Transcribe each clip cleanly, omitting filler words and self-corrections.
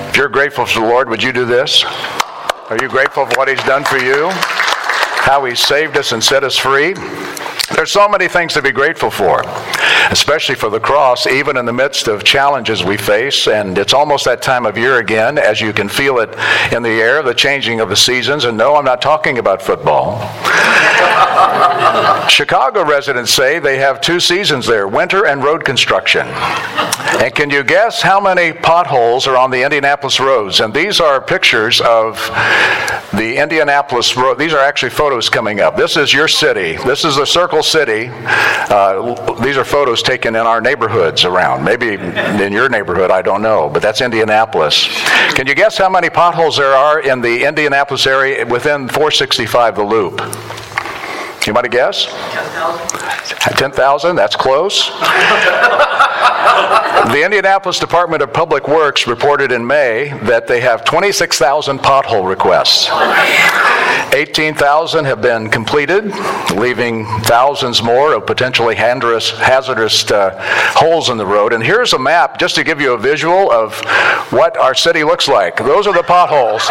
If you're grateful for the Lord, would you do this? Are you grateful for what He's done for you? How He saved us and set us free? There's so many things to be grateful for, especially for the cross, even in the midst of challenges we face. And it's almost that time of year again, as you can feel it in the air, the changing of the seasons. And no, I'm not talking about football. Chicago residents say they have two seasons there, winter and road construction. And can you guess how many potholes are on the Indianapolis roads? And these are pictures of the Indianapolis road. These are actually photos coming up. This is your city. This is the Circle City. These are photos taken in our neighborhoods around. Maybe in your neighborhood, I don't know. But that's Indianapolis. Can you guess how many potholes there are in the Indianapolis area within 465, the loop? Anybody guess? 10,000. 10,000? That's close. The Indianapolis Department of Public Works reported in May that they have 26,000 pothole requests. 18,000 have been completed, leaving thousands more of potentially hazardous holes in the road. And here's a map just to give you a visual of what our city looks like. Those are the potholes.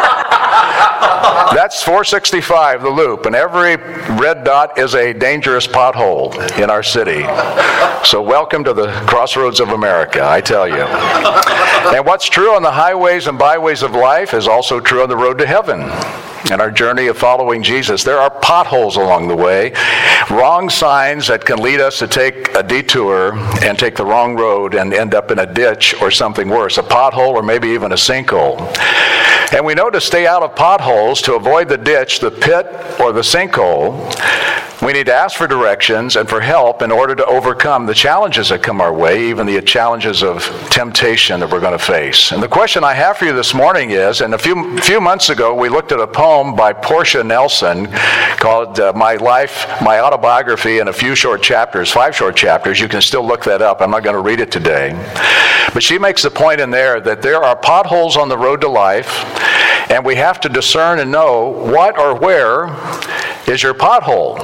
That's 465, the loop, and every red dot is a dangerous pothole in our city. So welcome to the crossroads of America, I tell you. And what's true on the highways and byways of life is also true on the road to heaven. In our journey of following Jesus, there are potholes along the way, wrong signs that can lead us to take a detour and take the wrong road and end up in a ditch or something worse, a pothole or maybe even a sinkhole. And we know to stay out of potholes, to avoid the ditch, the pit, or the sinkhole, we need to ask for directions and for help in order to overcome the challenges that come our way, even the challenges of temptation that we're going to face. And the question I have for you this morning is, and a few months ago we looked at a poem by Portia Nelson called My Life, My Autobiography in a few short chapters, 5 short chapters. You can still look that up. I'm not going to read it today. But she makes the point in there that there are potholes on the road to life, and we have to discern and know what or where is your pothole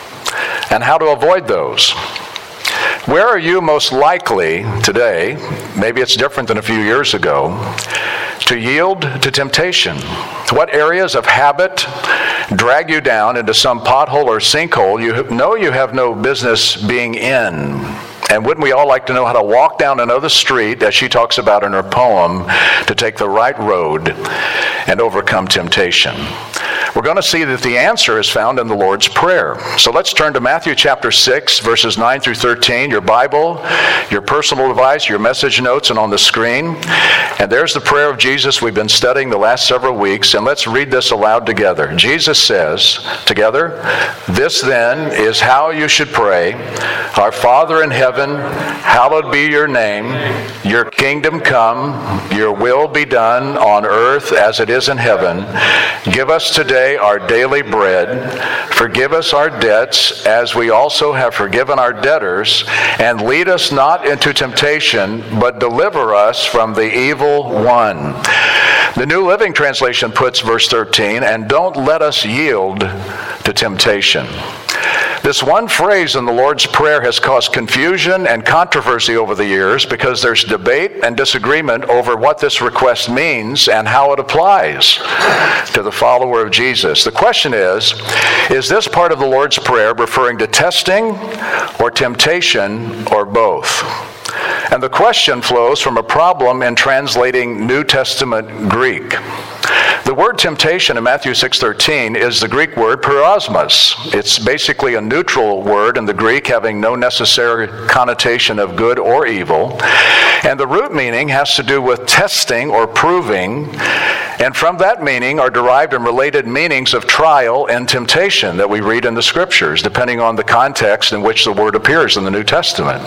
and how to avoid those. Where are you most likely today, maybe it's different than a few years ago, to yield to temptation? What areas of habit drag you down into some pothole or sinkhole you know you have no business being in? And wouldn't we all like to know how to walk down another street, as she talks about in her poem, to take the right road and overcome temptation? We're going to see that the answer is found in the Lord's Prayer. So let's turn to Matthew chapter 6, verses 9 through 13, your Bible, your personal device, your message notes, and on the screen. And there's the prayer of Jesus we've been studying the last several weeks, and let's read this aloud together. Jesus says, together, "This then is how you should pray. Our Father in heaven, hallowed be your name. Your kingdom come, your will be done on earth as it is in heaven. Give us today our daily bread. Forgive us our debts as we also have forgiven our debtors. And lead us not into temptation, but deliver us from the evil one." The New Living Translation puts verse 13, "And don't let us yield to temptation." This one phrase in the Lord's Prayer has caused confusion and controversy over the years because there's debate and disagreement over what this request means and how it applies to the follower of Jesus. The question is this part of the Lord's Prayer referring to testing or temptation or both? And the question flows from a problem in translating New Testament Greek. The word temptation in Matthew 6:13 is the Greek word peirasmos. It's basically a neutral word in the Greek, having no necessary connotation of good or evil. And the root meaning has to do with testing or proving. And from that meaning are derived and related meanings of trial and temptation that we read in the Scriptures, depending on the context in which the word appears in the New Testament.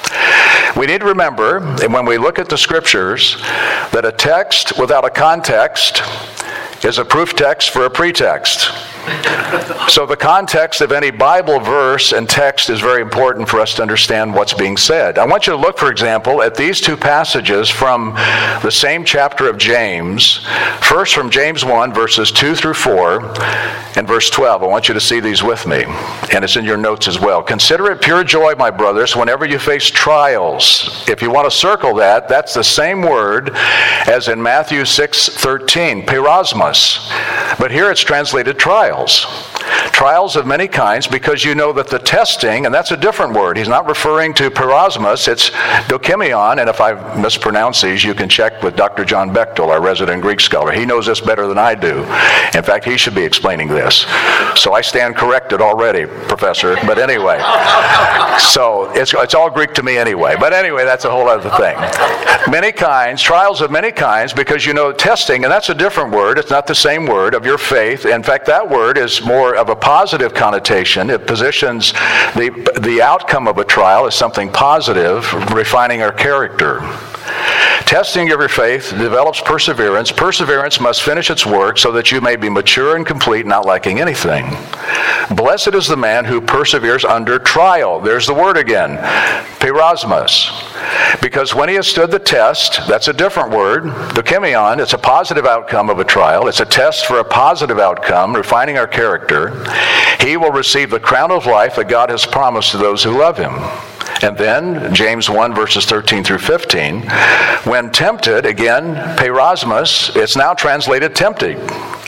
We need to remember, and when we look at the Scriptures, that a text without a context is a proof text for a pretext. So the context of any Bible verse and text is very important for us to understand what's being said. I want you to look, for example, at these two passages from the same chapter of James. First from James 1, verses 2 through 4, and verse 12. I want you to see these with me, and it's in your notes as well. Consider it pure joy, my brothers, whenever you face trials. If you want to circle that, that's the same word as in Matthew 6:13, peirasmos. But here it's translated trials. Trials of many kinds, because you know that the testing, and that's a different word. He's not referring to peirasmos, it's dokimion, and if I mispronounce these, you can check with Dr. John Bechtel, our resident Greek scholar. He knows this better than I do. In fact, he should be explaining this. So I stand corrected already, Professor. But anyway, so it's all Greek to me anyway. But anyway, that's a whole other thing. Many kinds, trials of many kinds, because you know testing, and that's a different word. It's not the same word, of your faith. In fact, that word is more of a positive connotation. It positions the outcome of a trial as something positive, refining our character. Testing of your faith develops perseverance. Perseverance must finish its work so that you may be mature and complete, not lacking anything. Blessed is the man who perseveres under trial. There's the word again, peirasmos. Because when he has stood the test, that's a different word, dokimion, it's a positive outcome of a trial. It's a test for a positive outcome, refining our character. He will receive the crown of life that God has promised to those who love him. And then, James 1, verses 13 through 15, when tempted, again, peirasmos, it's now translated tempting.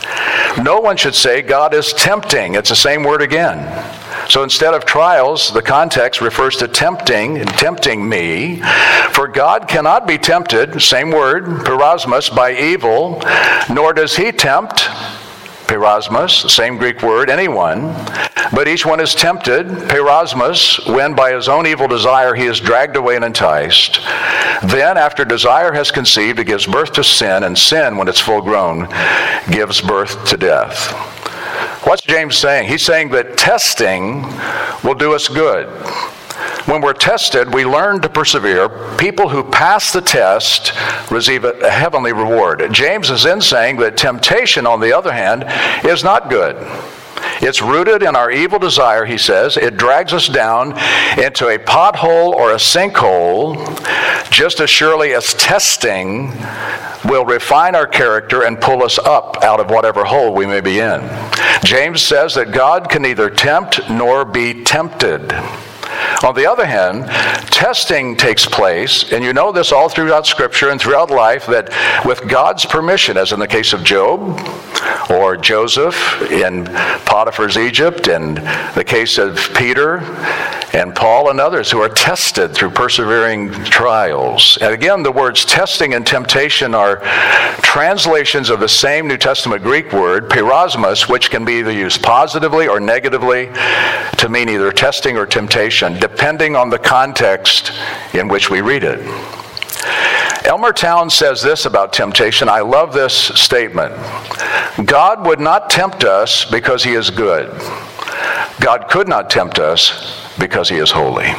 No one should say God is tempting. It's the same word again. So instead of trials, the context refers to tempting me. For God cannot be tempted, same word, peirasmos, by evil, nor does he tempt, peirasmos, same Greek word, anyone. But each one is tempted, peirasmos, when by his own evil desire he is dragged away and enticed. Then, after desire has conceived, it gives birth to sin, and sin, when it's full grown, gives birth to death. What's James saying? He's saying that testing will do us good. When we're tested, we learn to persevere. People who pass the test receive a heavenly reward. James is then saying that temptation, on the other hand, is not good. It's rooted in our evil desire, he says. It drags us down into a pothole or a sinkhole, just as surely as testing will refine our character and pull us up out of whatever hole we may be in. James says that God can neither tempt nor be tempted. On the other hand, testing takes place, and you know this all throughout Scripture and throughout life, that with God's permission, as in the case of Job or Joseph in Potiphar's Egypt, and the case of Peter and Paul and others who are tested through persevering trials. And again, the words testing and temptation are translations of the same New Testament Greek word, peirasmos, which can be either used positively or negatively to mean either testing or temptation, depending on the context in which we read it. Elmer Towns says this about temptation. I love this statement. God would not tempt us because he is good. God could not tempt us because he is holy.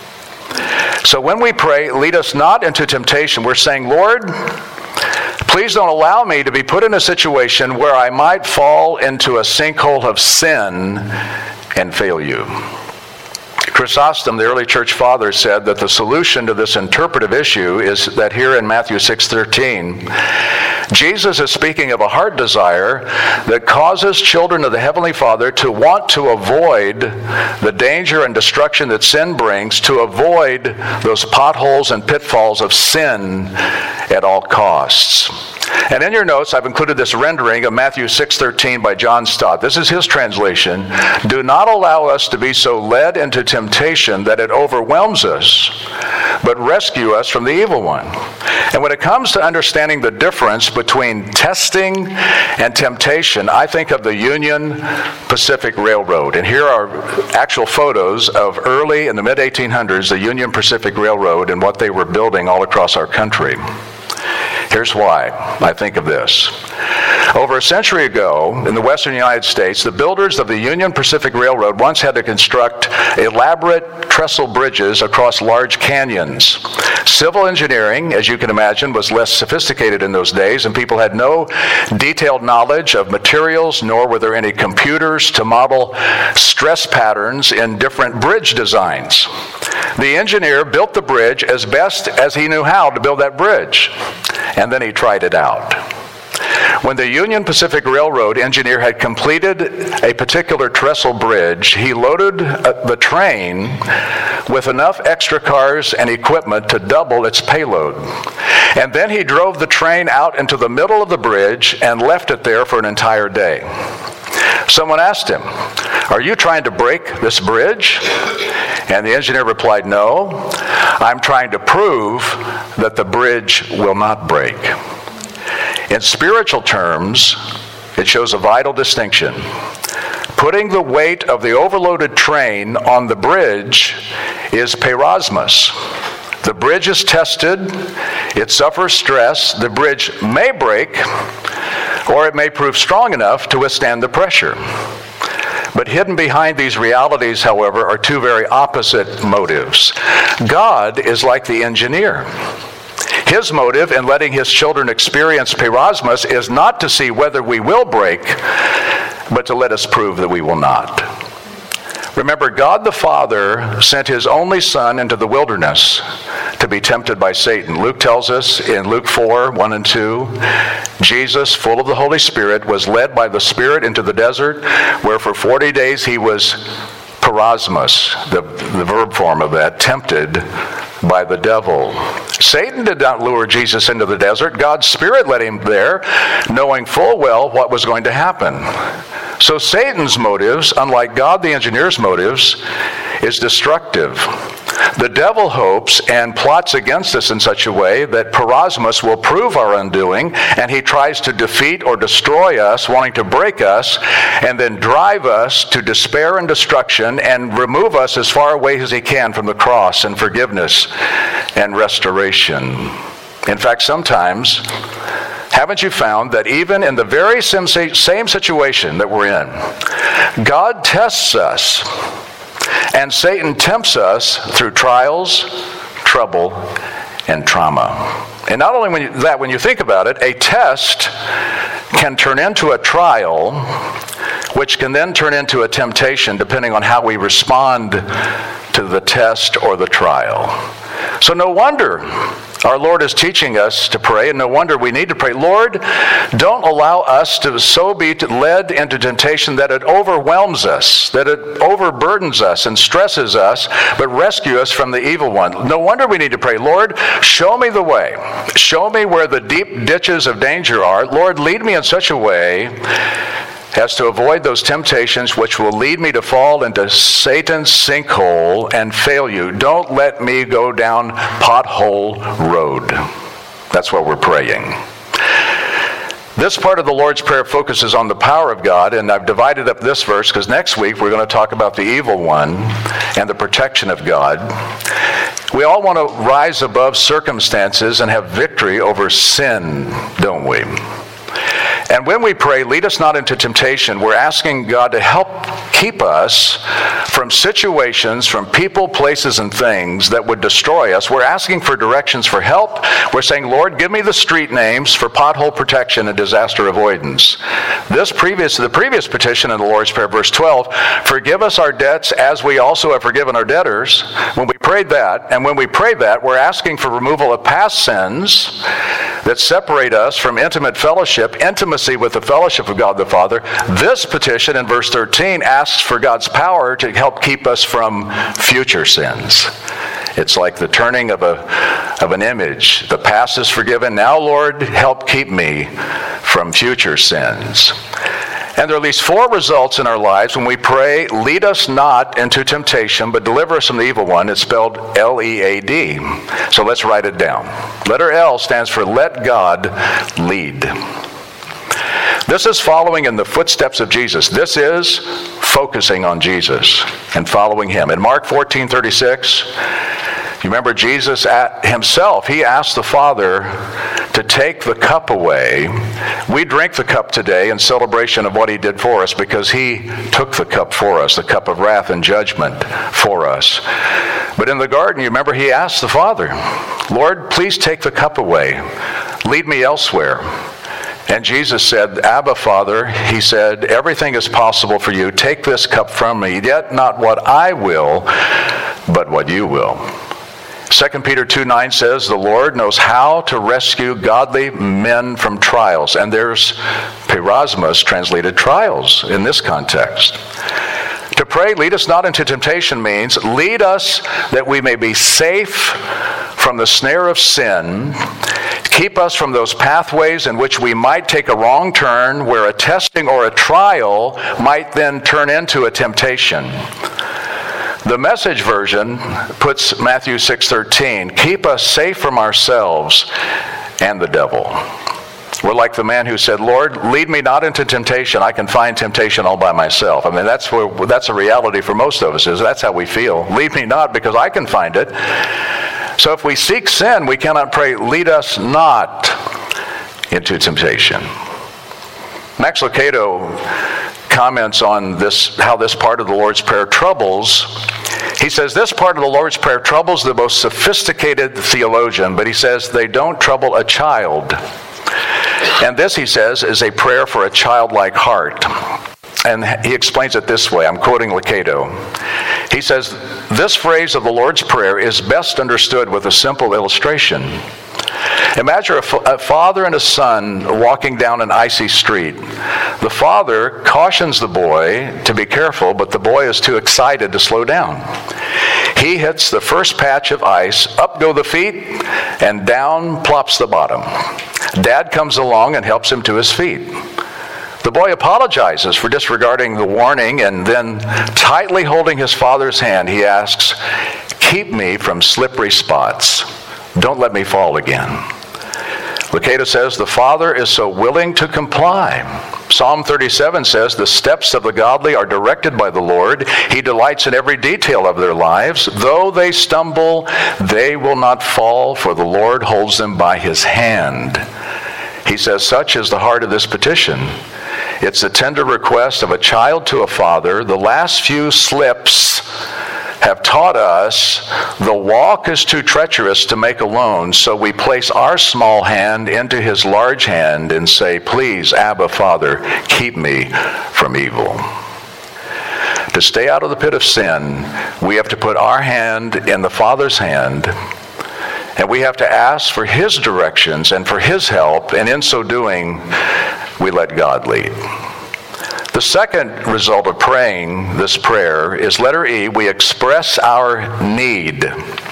So when we pray, lead us not into temptation, we're saying, Lord, please don't allow me to be put in a situation where I might fall into a sinkhole of sin and fail you. Chrysostom, the early church father, said that the solution to this interpretive issue is that here in Matthew 6:13, Jesus is speaking of a heart desire that causes children of the Heavenly Father to want to avoid the danger and destruction that sin brings, to avoid those potholes and pitfalls of sin at all costs. And in your notes, I've included this rendering of Matthew 6:13 by John Stott. This is his translation. Do not allow us to be so led into temptation that it overwhelms us, but rescue us from the evil one. And when it comes to understanding the difference between testing and temptation, I think of the Union Pacific Railroad. And here are actual photos of early in the mid-1800s, the Union Pacific Railroad and what they were building all across our country. Here's why I think of this. Over a century ago, in the western United States, the builders of the Union Pacific Railroad once had to construct elaborate trestle bridges across large canyons. Civil engineering, as you can imagine, was less sophisticated in those days, and people had no detailed knowledge of materials, nor were there any computers to model stress patterns in different bridge designs. The engineer built the bridge as best as he knew how to build that bridge, and then he tried it out. When the Union Pacific Railroad engineer had completed a particular trestle bridge, he loaded the train with enough extra cars and equipment to double its payload. And then he drove the train out into the middle of the bridge and left it there for an entire day. Someone asked him, "Are you trying to break this bridge?" And the engineer replied, "No, I'm trying to prove that the bridge will not break." In spiritual terms, it shows a vital distinction. Putting the weight of the overloaded train on the bridge is peirasmos. The bridge is tested, it suffers stress, the bridge may break, or it may prove strong enough to withstand the pressure. But hidden behind these realities, however, are two very opposite motives. God is like the engineer. His motive in letting his children experience peirasmos is not to see whether we will break, but to let us prove that we will not. Remember, God the Father sent his only Son into the wilderness to be tempted by Satan. Luke tells us in Luke 4, 1 and 2, Jesus, full of the Holy Spirit, was led by the Spirit into the desert, where for 40 days he was peirasmos, the verb form of that, tempted by the devil. Satan did not lure Jesus into the desert. God's Spirit led him there, knowing full well what was going to happen. So Satan's motives, unlike God the engineer's motives, is destructive. The devil hopes and plots against us in such a way that peirasmos will prove our undoing, and he tries to defeat or destroy us, wanting to break us, and then drive us to despair and destruction, and remove us as far away as he can from the cross and forgiveness and restoration. In fact, sometimes, haven't you found that even in the very same situation that we're in, God tests us, and Satan tempts us through trials, trouble, and trauma. And not only when you think about it, a test can turn into a trial, which can then turn into a temptation depending on how we respond to the test or the trial. So no wonder our Lord is teaching us to pray, and no wonder we need to pray, Lord, don't allow us to so be led into temptation that it overwhelms us, that it overburdens us and stresses us, but rescue us from the evil one. No wonder we need to pray, Lord, show me the way. Show me where the deep ditches of danger are. Lord, lead me in such a way as to avoid those temptations which will lead me to fall into Satan's sinkhole and fail you. Don't let me go down pothole road. That's what we're praying. This part of the Lord's Prayer focuses on the power of God, and I've divided up this verse because next week we're going to talk about the evil one and the protection of God. We all want to rise above circumstances and have victory over sin, don't we? And when we pray, lead us not into temptation, we're asking God to help keep us from situations, from people, places, and things that would destroy us. We're asking for directions for help. We're saying, Lord, give me the street names for pothole protection and disaster avoidance. The previous petition in the Lord's Prayer, verse 12, forgive us our debts as we also have forgiven our debtors. When we prayed that, and when we pray that, we're asking for removal of past sins that separate us from intimate fellowship, intimacy with the fellowship of God the Father. This petition in verse 13 asks for God's power to help keep us from future sins. It's like the turning of an image. The past is forgiven. Now, Lord, help keep me from future sins. And there are at least 4 results in our lives when we pray, lead us not into temptation, but deliver us from the evil one. It's spelled L-E-A-D. So let's write it down. Letter L stands for let God lead. This is following in the footsteps of Jesus. This is focusing on Jesus and following him. In Mark 14:36, you remember Jesus himself, he asked the Father to to take the cup away. We drink the cup today in celebration of what he did for us because he took the cup for us, the cup of wrath and judgment for us. But in the garden, you remember he asked the Father, Lord, please take the cup away. Lead me elsewhere. And Jesus said, Abba, Father, he said, everything is possible for you. Take this cup from me, yet not what I will, but what you will. 2 Peter 2:9 says, the Lord knows how to rescue godly men from trials. And there's peirasmos, translated trials, in this context. To pray, lead us not into temptation means lead us that we may be safe from the snare of sin. Keep us from those pathways in which we might take a wrong turn, where a testing or a trial might then turn into a temptation. The Message version puts Matthew 6:13, keep us safe from ourselves and the devil. We're like the man who said, Lord, lead me not into temptation. I can find temptation all by myself. I mean, that's a reality for most of us. That's how we feel. Lead me not because I can find it. So if we seek sin, we cannot pray, lead us not into temptation. Max Lucado comments on this, how this part of the Lord's Prayer troubles. He says this part of the Lord's Prayer troubles the most sophisticated theologian, but he says they don't trouble a child. And this, he says, is a prayer for a childlike heart. And he explains it this way. I'm quoting Lucado. He says, this phrase of the Lord's Prayer is best understood with a simple illustration. Imagine a father and a son walking down an icy street. The father cautions the boy to be careful, but the boy is too excited to slow down. He hits the first patch of ice, up go the feet, and down plops the bottom. Dad comes along and helps him to his feet. The boy apologizes for disregarding the warning, and then, tightly holding his father's hand, he asks, keep me from slippery spots. Don't let me fall again. Lucado says, the Father is so willing to comply. Psalm 37 says, the steps of the godly are directed by the Lord. He delights in every detail of their lives. Though they stumble, they will not fall, for the Lord holds them by his hand. He says, such is the heart of this petition. It's the tender request of a child to a father. The last few slips have taught us the walk is too treacherous to make alone, so we place our small hand into his large hand and say, please, Abba, Father, keep me from evil. To stay out of the pit of sin, we have to put our hand in the Father's hand, and we have to ask for his directions and for his help, and in so doing, we let God lead. The second result of praying this prayer is letter E, we express our need.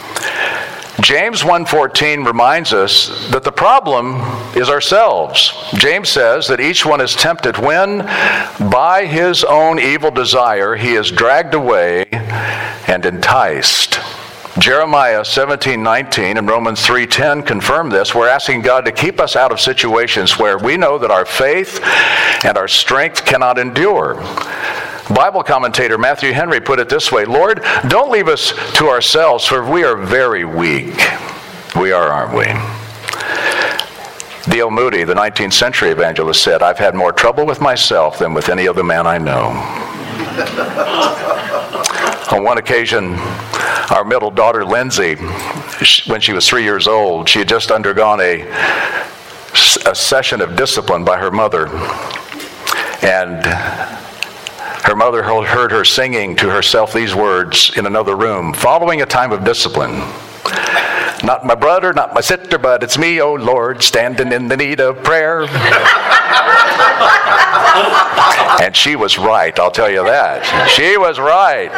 James 1:14 reminds us that the problem is ourselves. James says that each one is tempted when, by his own evil desire, he is dragged away and enticed. Jeremiah 17:19 and Romans 3:10 confirm this. We're asking God to keep us out of situations where we know that our faith and our strength cannot endure. Bible commentator Matthew Henry put it this way, Lord, don't leave us to ourselves, for we are very weak. We are, aren't we? D.L. Moody, the 19th century evangelist, said, I've had more trouble with myself than with any other man I know. On one occasion, our middle daughter, Lindsay, when she was 3 years old, she had just undergone a session of discipline by her mother. And her mother heard her singing to herself these words in another room, following a time of discipline. Not my brother, not my sister, but it's me, oh Lord, standing in the need of prayer. And she was right, I'll tell you that. She was right.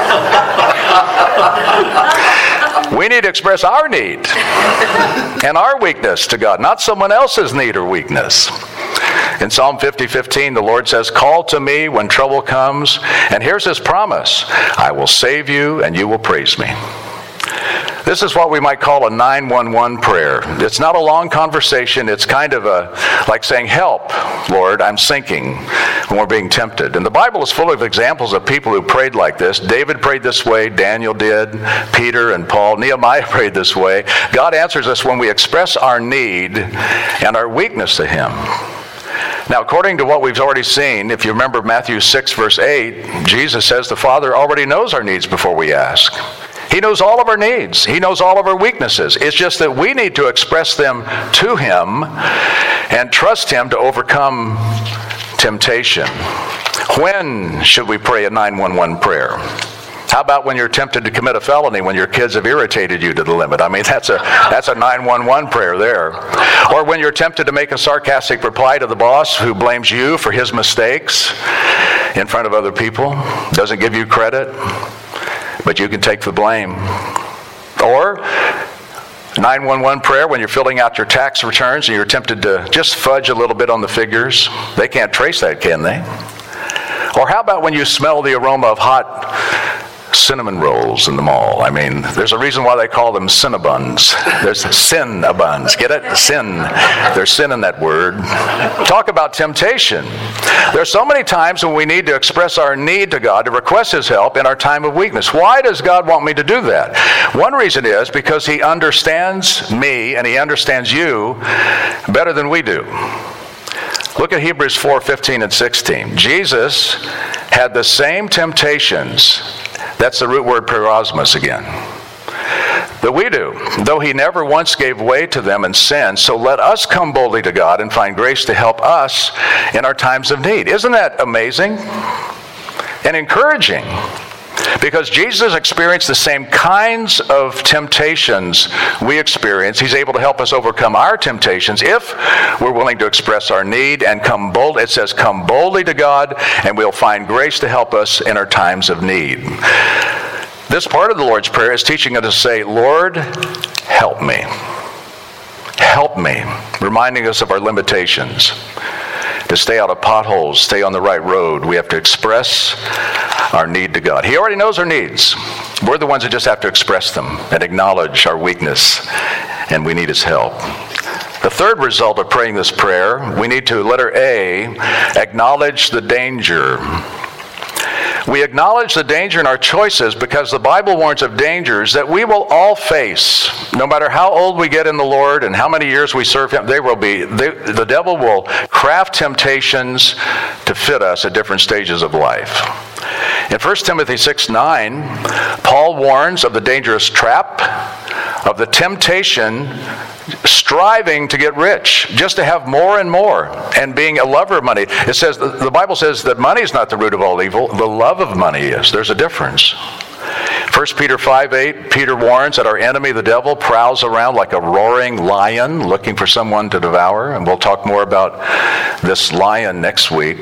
We need to express our need and our weakness to God, not someone else's need or weakness. In Psalm 50:15, the Lord says, call to me when trouble comes, and here's his promise, I will save you and you will praise me. This is what we might call a 911 prayer. It's not a long conversation. It's kind of like saying, help, Lord, I'm sinking, when we're being tempted. And the Bible is full of examples of people who prayed like this. David prayed this way. Daniel did. Peter and Paul. Nehemiah prayed this way. God answers us when we express our need and our weakness to Him. Now, according to what we've already seen, if you remember Matthew 6, verse 8, Jesus says the Father already knows our needs before we ask. He knows all of our needs. He knows all of our weaknesses. It's just that we need to express them to Him and trust Him to overcome temptation. When should we pray a 911 prayer? How about when you're tempted to commit a felony, when your kids have irritated you to the limit? I mean, that's a 911 prayer there. Or when you're tempted to make a sarcastic reply to the boss who blames you for his mistakes in front of other people, doesn't give you credit, but you can take the blame. Or 911 prayer when you're filling out your tax returns and you're tempted to just fudge a little bit on the figures. They can't trace that, can they? Or how about when you smell the aroma of hot cinnamon rolls in the mall? I mean, there's a reason why they call them Cinnabuns. There's Sin-a-buns. Get it? Sin. There's sin in that word. Talk about temptation. There's so many times when we need to express our need to God, to request His help in our time of weakness. Why does God want me to do that? One reason is because He understands me and He understands you better than we do. Look at Hebrews 4:15 and 16. Jesus had the same temptations. That's the root word peirasmos again. That we do, though He never once gave way to them in sin. So let us come boldly to God and find grace to help us in our times of need. Isn't that amazing and encouraging? Because Jesus experienced the same kinds of temptations we experience. He's able to help us overcome our temptations if we're willing to express our need and come bold. It says, come boldly to God, and we'll find grace to help us in our times of need. This part of the Lord's Prayer is teaching us to say, Lord, help me. Help me. Reminding us of our limitations. To stay out of potholes, stay on the right road, we have to express our need to God. He already knows our needs. We're the ones that just have to express them and acknowledge our weakness, and we need His help. The third result of praying this prayer, we need to, letter A, acknowledge the danger. We acknowledge the danger in our choices because the Bible warns of dangers that we will all face. No matter how old we get in the Lord and how many years we serve Him, the devil will craft temptations to fit us at different stages of life. In 1 Timothy 6:9, Paul warns of the dangerous trap, of the temptation, striving to get rich, just to have more and more, and being a lover of money. It says, the Bible says that money is not the root of all evil. The love of money is. There's a difference. 1 Peter 5:8, Peter warns that our enemy, the devil, prowls around like a roaring lion looking for someone to devour. And we'll talk more about this lion next week.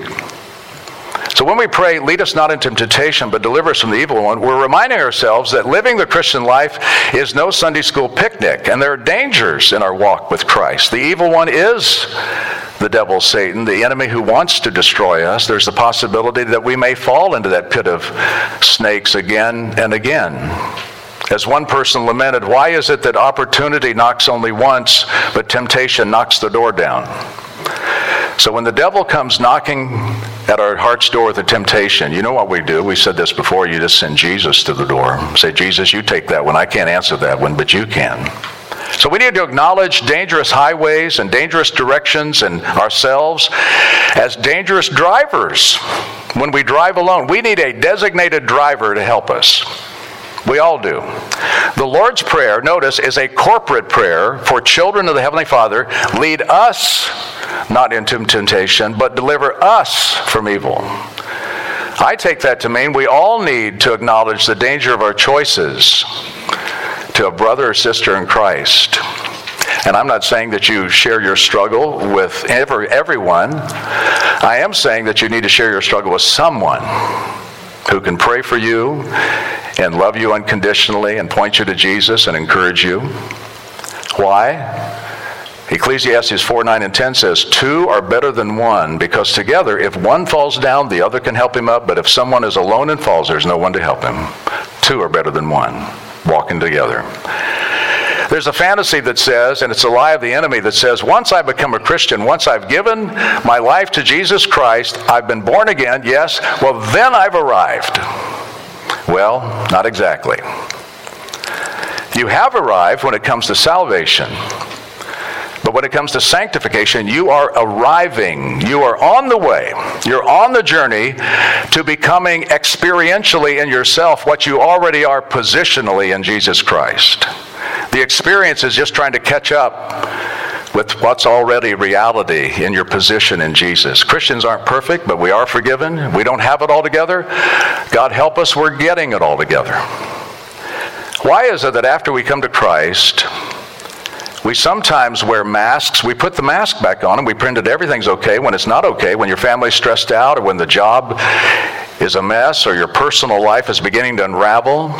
So when we pray, lead us not into temptation, but deliver us from the evil one, we're reminding ourselves that living the Christian life is no Sunday school picnic, and there are dangers in our walk with Christ. The evil one is the devil, Satan, the enemy who wants to destroy us. There's the possibility that we may fall into that pit of snakes again and again. As one person lamented, why is it that opportunity knocks only once, but temptation knocks the door down? So when the devil comes knocking at our heart's door with a temptation, you know what we do? We said this before, you just send Jesus to the door. Say, Jesus, you take that one. I can't answer that one, but you can. So we need to acknowledge dangerous highways and dangerous directions and ourselves as dangerous drivers. When we drive alone, we need a designated driver to help us. We all do. The Lord's Prayer, notice, is a corporate prayer for children of the Heavenly Father. Lead us not into temptation, but deliver us from evil. I take that to mean we all need to acknowledge the danger of our choices to a brother or sister in Christ. And I'm not saying that you share your struggle with everyone. I am saying that you need to share your struggle with someone who can pray for you and love you unconditionally and point you to Jesus and encourage you. Why? Ecclesiastes 4:9 and 10 says, 2 are better than 1, because together, if one falls down, the other can help him up. But if someone is alone and falls, there's no one to help him. 2 are better than 1, walking together. There's a fantasy that says, and it's a lie of the enemy that says, once I become a Christian, once I've given my life to Jesus Christ, I've been born again, yes, well then I've arrived. Well, not exactly. You have arrived when it comes to salvation. But when it comes to sanctification, you are arriving. You are on the way. You're on the journey to becoming experientially in yourself what you already are positionally in Jesus Christ. The experience is just trying to catch up with what's already reality in your position in Jesus. Christians aren't perfect, but we are forgiven. We don't have it all together. God help us, we're getting it all together. Why is it that after we come to Christ, we sometimes wear masks? We put the mask back on and we pretend that everything's okay when it's not okay, when your family's stressed out or when the job is a mess or your personal life is beginning to unravel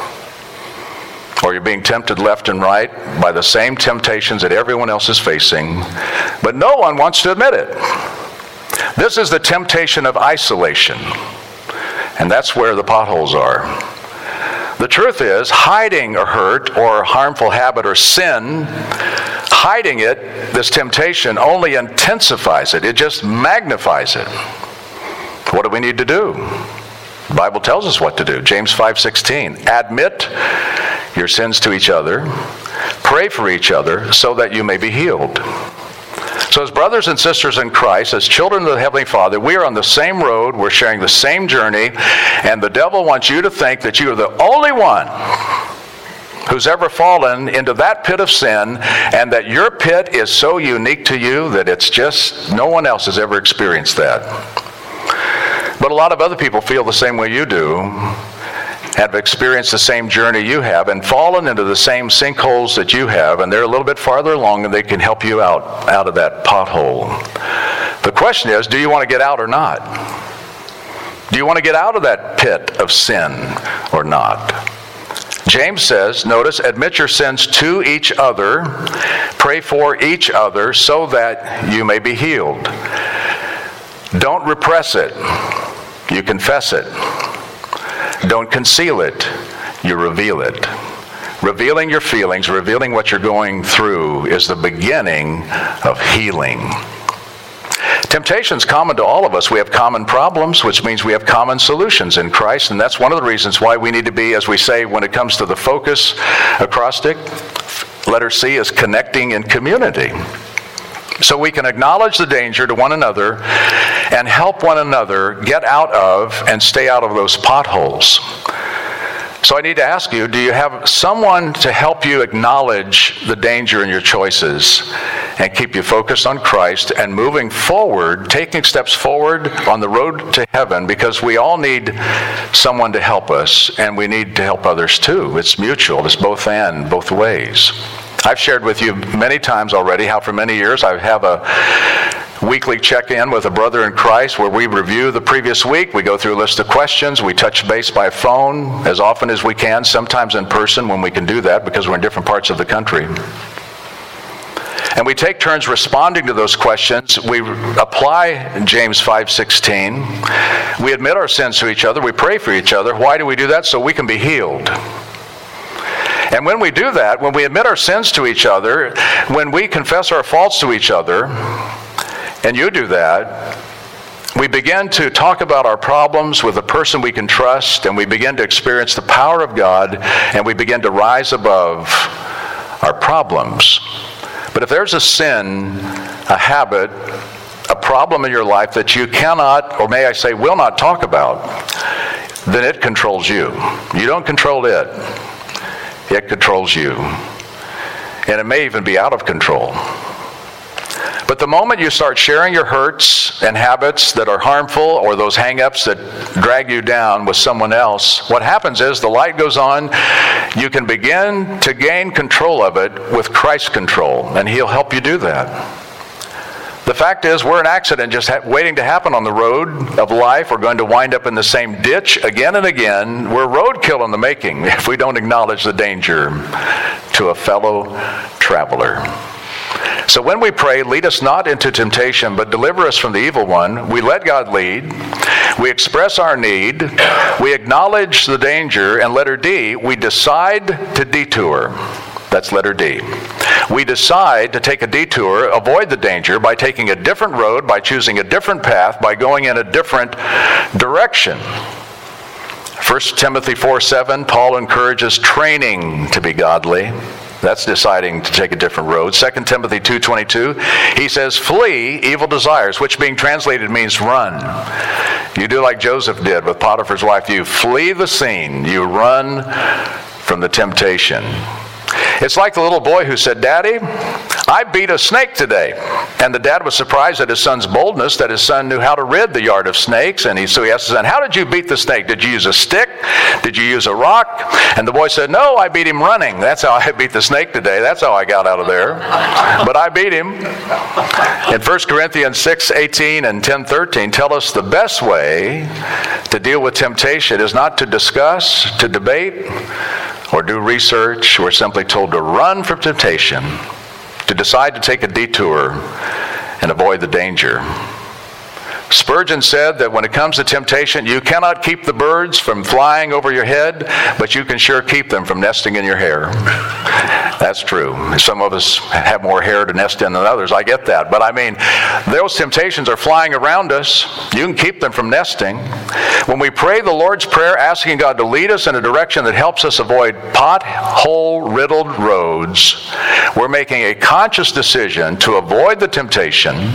or you're being tempted left and right by the same temptations that everyone else is facing, but no one wants to admit it. This is the temptation of isolation, and that's where the potholes are. The truth is, hiding a hurt or a harmful habit or sin, hiding it, this temptation, only intensifies it. It just magnifies it. What do we need to do? The Bible tells us what to do. James 5:16. Admit your sins to each other. Pray for each other so that you may be healed. So as brothers and sisters in Christ, as children of the Heavenly Father, we are on the same road, we're sharing the same journey, and the devil wants you to think that you are the only one who's ever fallen into that pit of sin, and that your pit is so unique to you that it's just, no one else has ever experienced that. But a lot of other people feel the same way you do, have experienced the same journey you have, and fallen into the same sinkholes that you have, and they're a little bit farther along and they can help you out of that pothole. The question is, do you want to get out or not? Do you want to get out of that pit of sin or not? James says, notice, admit your sins to each other, pray for each other so that you may be healed. Don't repress it. You confess it. Don't conceal it, you reveal it. Revealing your feelings, revealing what you're going through is the beginning of healing. Temptation is common to all of us. We have common problems, which means we have common solutions in Christ, and that's one of the reasons why we need to be, as we say when it comes to the focus acrostic, letter C is connecting in community. So we can acknowledge the danger to one another and help one another get out of and stay out of those potholes. So I need to ask you, do you have someone to help you acknowledge the danger in your choices and keep you focused on Christ and moving forward, taking steps forward on the road to heaven? Because we all need someone to help us, and we need to help others too. It's mutual. It's both and, both ways. I've shared with you many times already how for many years I have a weekly check-in with a brother in Christ where we review the previous week. We go through a list of questions. We touch base by phone as often as we can, sometimes in person when we can do that because we're in different parts of the country. And we take turns responding to those questions. We apply James 5:16. We admit our sins to each other. We pray for each other. Why do we do that? So we can be healed. And when we do that, when we admit our sins to each other, when we confess our faults to each other, and you do that, we begin to talk about our problems with a person we can trust, and we begin to experience the power of God, and we begin to rise above our problems. But if there's a sin, a habit, a problem in your life that you cannot, or may I say will not talk about, then it controls you. You don't control it. It controls you. And it may even be out of control. But the moment you start sharing your hurts and habits that are harmful or those hang-ups that drag you down with someone else, what happens is the light goes on. You can begin to gain control of it with Christ's control, and He'll help you do that. The fact is, we're an accident just waiting to happen on the road of life. We're going to wind up in the same ditch again and again. We're roadkill in the making if we don't acknowledge the danger to a fellow traveler. So when we pray, lead us not into temptation, but deliver us from the evil one, we let God lead. We express our need. We acknowledge the danger. And letter D, we decide to detour. That's letter D. We decide to take a detour, avoid the danger, by taking a different road, by choosing a different path, by going in a different direction. 1 Timothy 4:7, Paul encourages training to be godly. That's deciding to take a different road. 2 Timothy 2:22, he says, flee evil desires, which being translated means run. You do like Joseph did with Potiphar's wife. You flee the scene. You run from the temptation. It's like the little boy who said, Daddy, I beat a snake today. And the dad was surprised at his son's boldness, that his son knew how to rid the yard of snakes. And so he asked his son, how did you beat the snake? Did you use a stick? Did you use a rock? And the boy said, no, I beat him running. That's how I beat the snake today. That's how I got out of there. But I beat him. In 1 Corinthians 6:18 and 10:13 tell us the best way to deal with temptation is not to discuss, to debate, or do research. We're simply told to run from temptation, to decide to take a detour and avoid the danger. Spurgeon said that when it comes to temptation, you cannot keep the birds from flying over your head, but you can sure keep them from nesting in your hair. That's true. Some of us have more hair to nest in than others. I get that. But I mean, those temptations are flying around us. You can keep them from nesting. When we pray the Lord's Prayer, asking God to lead us in a direction that helps us avoid pothole-riddled roads, we're making a conscious decision to avoid the temptation,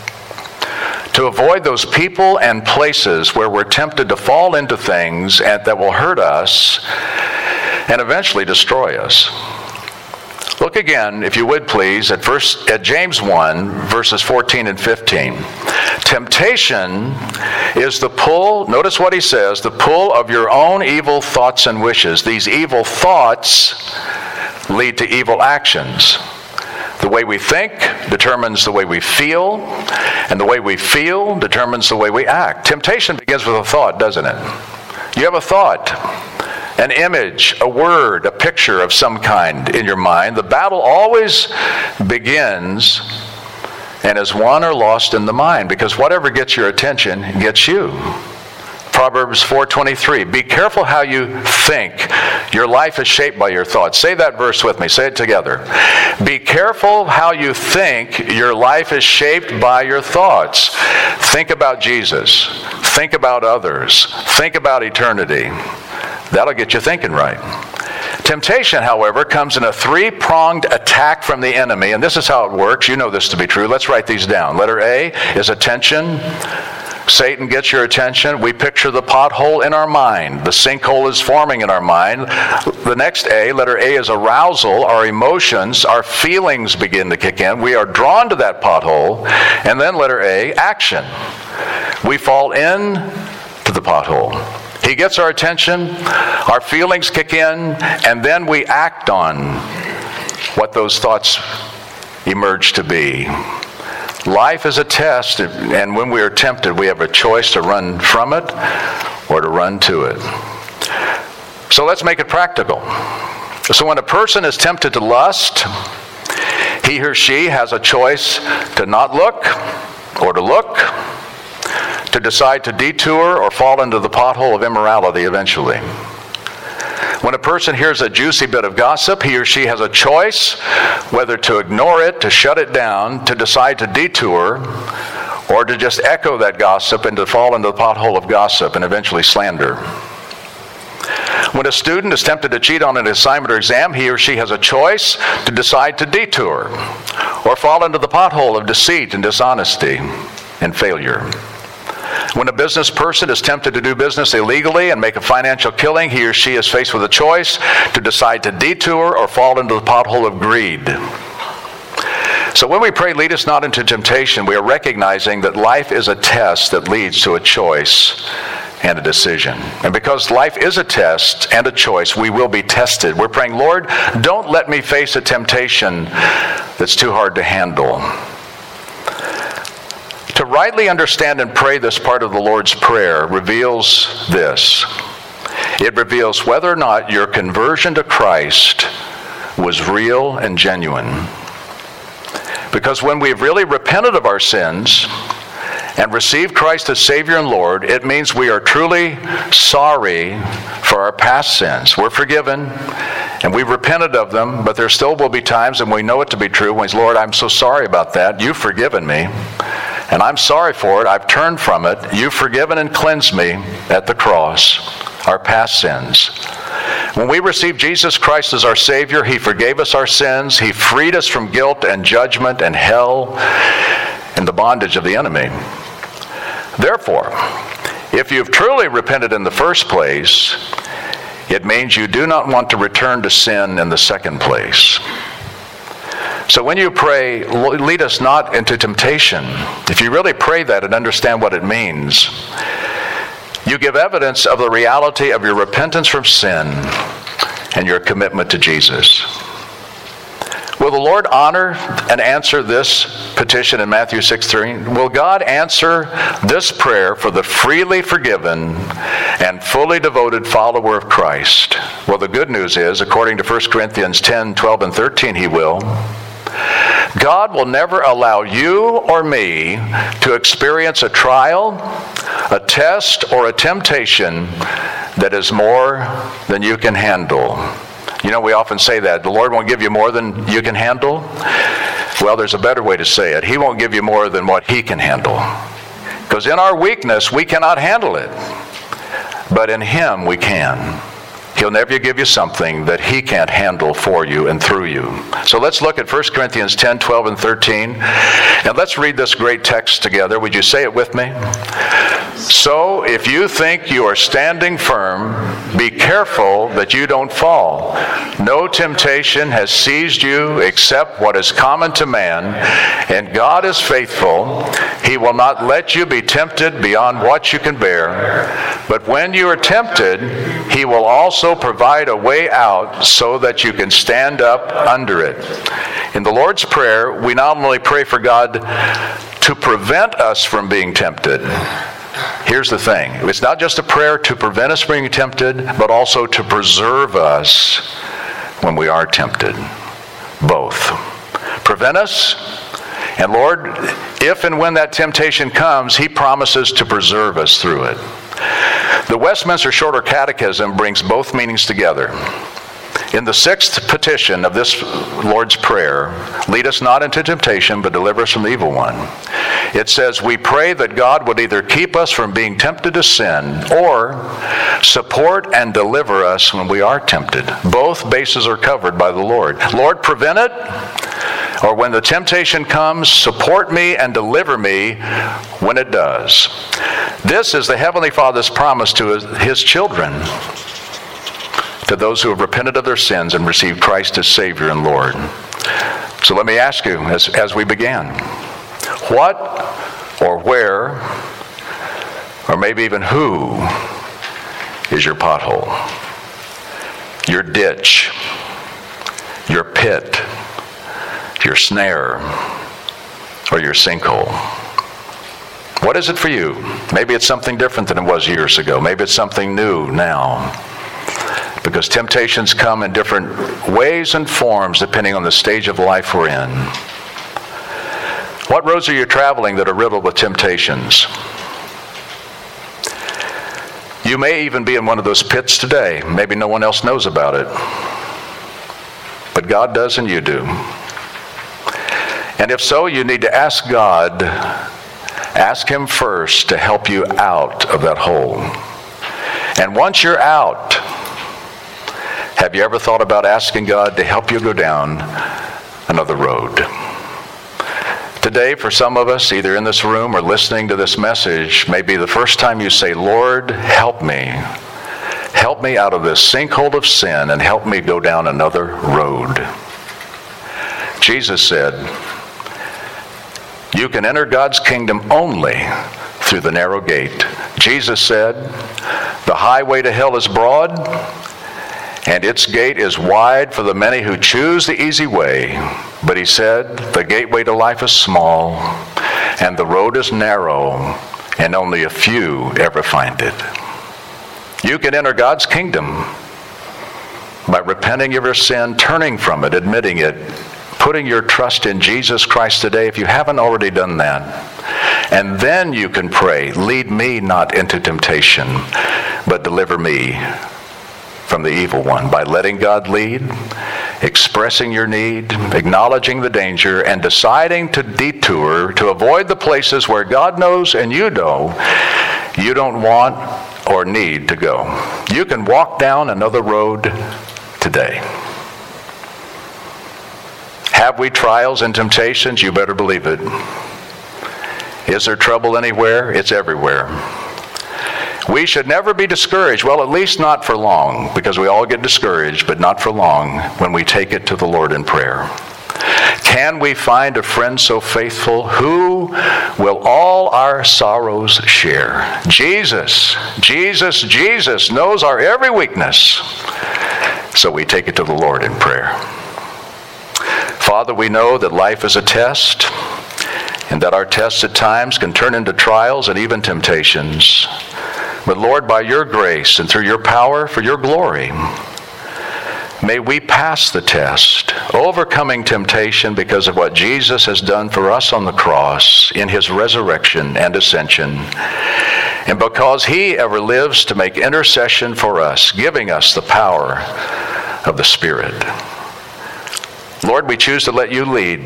to avoid those people and places where we're tempted to fall into things that will hurt us and eventually destroy us. Look again, if you would please, at James 1, verses 14 and 15. Temptation is the pull, notice what he says, the pull of your own evil thoughts and wishes. These evil thoughts lead to evil actions. The way we think determines the way we feel, and the way we feel determines the way we act. Temptation begins with a thought, doesn't it? You have a thought, an image, a word, a picture of some kind in your mind. The battle always begins and is won or lost in the mind, because whatever gets your attention gets you. Proverbs 4:23, be careful how you think. Your life is shaped by your thoughts. Say that verse with me. Say it together. Be careful how you think. Your life is shaped by your thoughts. Think about Jesus. Think about others. Think about eternity. That'll get you thinking right. Temptation, however, comes in a three-pronged attack from the enemy, and this is how it works. You know this to be true. Let's write these down. Letter A is attention. Satan gets your attention. We picture the pothole in our mind. The sinkhole is forming in our mind. The next A, letter A, is arousal. Our emotions, our feelings begin to kick in. We are drawn to that pothole. And then letter A, action. We fall in to the pothole. He gets our attention, our feelings kick in, and then we act on what those thoughts emerge to be. Life is a test, and when we are tempted, we have a choice to run from it or to run to it. So let's make it practical. So when a person is tempted to lust, he or she has a choice to not look or to look, to decide to detour or fall into the pothole of immorality eventually. When a person hears a juicy bit of gossip, he or she has a choice whether to ignore it, to shut it down, to decide to detour, or to just echo that gossip and to fall into the pothole of gossip and eventually slander. When a student is tempted to cheat on an assignment or exam, he or she has a choice to decide to detour or fall into the pothole of deceit and dishonesty and failure. When a business person is tempted to do business illegally and make a financial killing, he or she is faced with a choice to decide to detour or fall into the pothole of greed. So when we pray, lead us not into temptation, we are recognizing that life is a test that leads to a choice and a decision. And because life is a test and a choice, we will be tested. We're praying, Lord, don't let me face a temptation that's too hard to handle. To rightly understand and pray this part of the Lord's Prayer reveals this. It reveals whether or not your conversion to Christ was real and genuine. Because when we've really repented of our sins and received Christ as Savior and Lord, it means we are truly sorry for our past sins. We're forgiven, And we've repented of them, but there still will be times, and we know it to be true, when Lord, I'm so sorry about that. You've forgiven me, and I'm sorry for it. I've turned from it. You've forgiven and cleansed me at the cross, our past sins. When we received Jesus Christ as our Savior, He forgave us our sins. He freed us from guilt and judgment and hell and the bondage of the enemy. Therefore, if you've truly repented in the first place, it means you do not want to return to sin in the second place. So when you pray, lead us not into temptation, if you really pray that and understand what it means, you give evidence of the reality of your repentance from sin and your commitment to Jesus. Will the Lord honor and answer this petition in Matthew 6:3? Will God answer this prayer for the freely forgiven and fully devoted follower of Christ? Well, the good news is, according to 1 Corinthians 10:12 and 13, He will. God will never allow you or me to experience a trial, a test, or a temptation that is more than you can handle. You know, we often say that. The Lord won't give you more than you can handle. Well, there's a better way to say it. He won't give you more than what He can handle. Because in our weakness, we cannot handle it. But in Him, we can. He'll never give you something that He can't handle for you and through you. So let's look at 1 Corinthians 10:12 and 13. And let's read this great text together. Would you say it with me? So if you think you are standing firm, be careful that you don't fall. No temptation has seized you except what is common to man, and God is faithful. He will not let you be tempted beyond what you can bear. But when you are tempted, He will also provide a way out so that you can stand up under it. In the Lord's Prayer, we not only pray for God to prevent us from being tempted. Here's the thing. It's not just a prayer to prevent us from being tempted, but also to preserve us when we are tempted. Both. Prevent us, and Lord, if and when that temptation comes, He promises to preserve us through it. The Westminster Shorter Catechism brings both meanings together. In the sixth petition of this Lord's Prayer, lead us not into temptation, but deliver us from the evil one. It says, we pray that God would either keep us from being tempted to sin or support and deliver us when we are tempted. Both bases are covered by the Lord. Lord, prevent it, or when the temptation comes, support me and deliver me when it does. This is the Heavenly Father's promise to His children, to those who have repented of their sins and received Christ as Savior and Lord. So let me ask you, as we began, what or where, or maybe even who, is your pothole, your ditch, your pit, your snare, or your sinkhole? What is it for you? Maybe it's something different than it was years ago. Maybe it's something new now. Because temptations come in different ways and forms depending on the stage of life we're in. What roads are you traveling that are riddled with temptations? You may even be in one of those pits today. Maybe no one else knows about it. But God does and you do. And if so, you need to ask God, ask Him first to help you out of that hole. And once you're out, have you ever thought about asking God to help you go down another road? Today, for some of us, either in this room or listening to this message, may be the first time you say, Lord, help me. Help me out of this sinkhole of sin and help me go down another road. Jesus said, you can enter God's kingdom only through the narrow gate. Jesus said, the highway to hell is broad, and its gate is wide for the many who choose the easy way. But He said, the gateway to life is small, and the road is narrow, and only a few ever find it. You can enter God's kingdom by repenting of your sin, turning from it, admitting it, putting your trust in Jesus Christ today if you haven't already done that. And then you can pray, lead me not into temptation, but deliver me from the evil one by letting God lead, expressing your need, acknowledging the danger, and deciding to detour to avoid the places where God knows and you know you don't want or need to go. You can walk down another road today. Have we trials and temptations? You better believe it. Is there trouble anywhere? It's everywhere. We should never be discouraged. Well, at least not for long, because we all get discouraged, but not for long when we take it to the Lord in prayer. Can we find a friend so faithful who will all our sorrows share? Jesus knows our every weakness. So we take it to the Lord in prayer. Father, we know that life is a test, and that our tests at times can turn into trials and even temptations. But Lord, by your grace and through your power for your glory, may we pass the test, overcoming temptation because of what Jesus has done for us on the cross in his resurrection and ascension, and because he ever lives to make intercession for us, giving us the power of the Spirit. Lord, we choose to let you lead.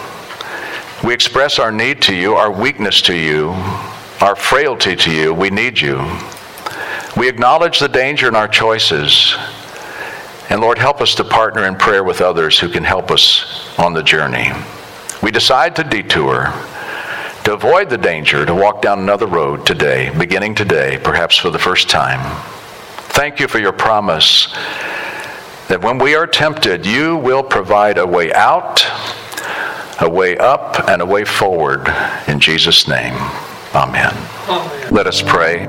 We express our need to you, our weakness to you, our frailty to you. We need you. We acknowledge the danger in our choices. And Lord, help us to partner in prayer with others who can help us on the journey. We decide to detour, to avoid the danger, to walk down another road today, beginning today, perhaps for the first time. Thank you for your promise that when we are tempted, you will provide a way out, a way up, and a way forward. In Jesus' name, amen. Amen. Let us pray.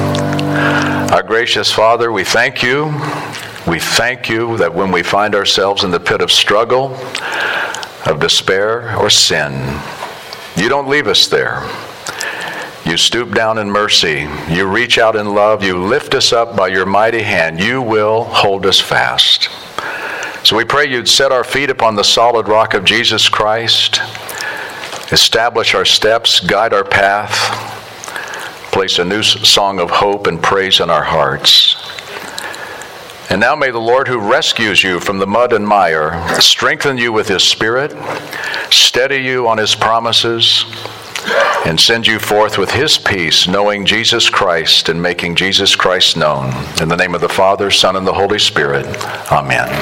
Our gracious Father, we thank you. We thank you that when we find ourselves in the pit of struggle, of despair, or sin, you don't leave us there. You stoop down in mercy. You reach out in love. You lift us up by your mighty hand. You will hold us fast. So we pray you'd set our feet upon the solid rock of Jesus Christ, establish our steps, guide our path, place a new song of hope and praise in our hearts. And now may the Lord who rescues you from the mud and mire strengthen you with his Spirit, steady you on his promises, and send you forth with his peace, knowing Jesus Christ and making Jesus Christ known. In the name of the Father, Son, and the Holy Spirit, amen.